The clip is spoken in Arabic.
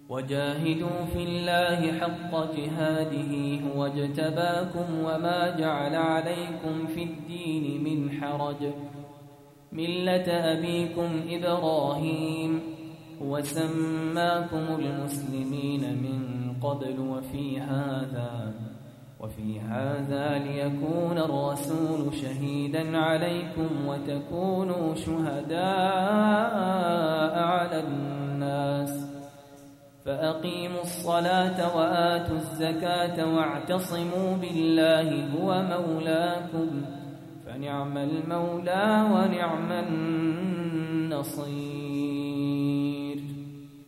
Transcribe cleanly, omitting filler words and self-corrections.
وجاهدوا في الله حق جهاده هو اجتباكم وما جعل عليكم في الدين من حرج ملة أبيكم إبراهيم هو سماكم المسلمين من قبل وفي هذا ليكون الرسول شهيدا عليكم وتكونوا شهداء على الناس فأقيموا الصلاة وآتوا الزكاة واعتصموا بالله هو مولاكم فنعم المولى ونعم النصير.